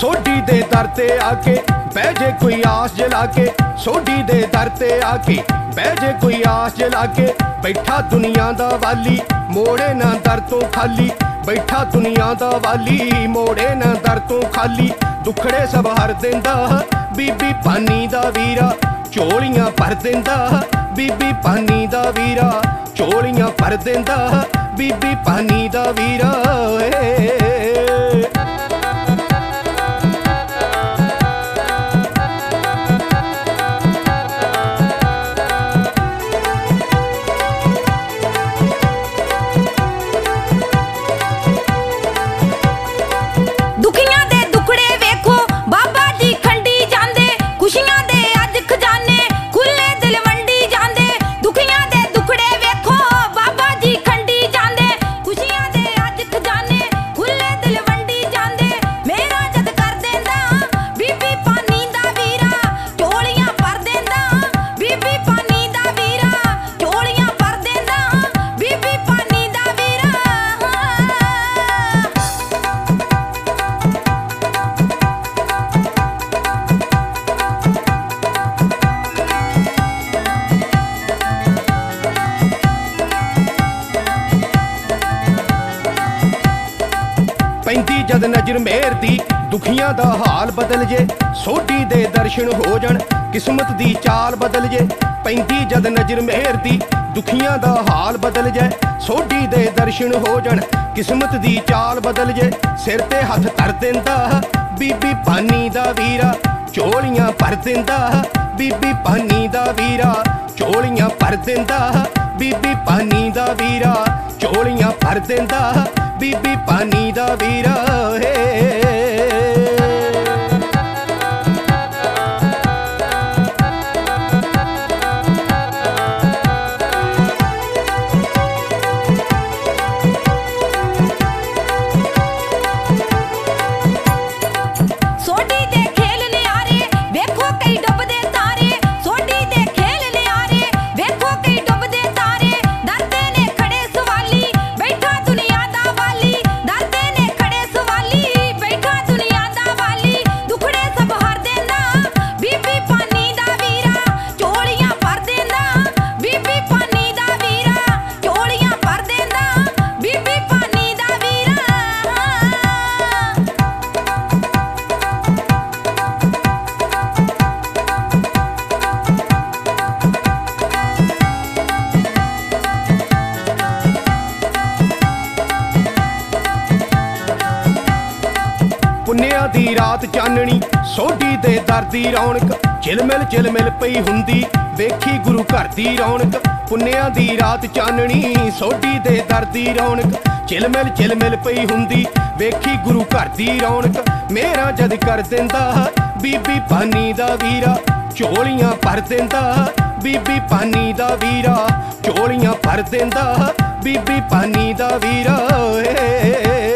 सोडी दे दर ते आके बह जे कोई आस जला के, सोडी दे दर ते आके बह जे कोई आस जला के। बैठा दुनिया दा वाली मोड़े ना दर तो खाली, बैठा दुनिया दा वाली मोड़े ना दर तो खाली। दुखड़े सब हर देंदा बीबी पानी दा वीरा, झोलियां भर देंदा बीबी पानी दा वीरा, झोलियां भर देंदा बीबी पानी दा वीरा। पैंदी जद नजर मेहर दी दुखियां दा हाल बदल जे, सोडी दे दर्शन हो जान किस्मत दी चाल बदल जे। पैंदी जद नजर मेहर दी दुखियां दा हाल बदल जे, सोडी दे दर्शन हो जान किस्मत दी चाल बदल जे। सिर ते हथ धर देंदा बीबी पानी दा वीरा, झोलियां भर देंदा बीबी पानी दा वीरा, झोलियां भर देंदा बीबी पानी दा वीरा, झोलियां भर देंदा बीबी पानी दा वीरा। पुन्निया दी रात चाननी सोडी दे दर दी रौनक, झिलमिल पई हुंदी वेखी गुरु घर दी रौनक। पुन्निया दी रात चाननी सोडी दे दर दी रौनक, झिलमिल पई हुंदी वेखी गुरु घर दी रौनक। मेरा जद कर देंदा बीबी पानी दा वीरा, झोलियां भर देंदा बीबी पानी दा वीरा, झोलियां भर देंदा बीबी पानी दा वीरा।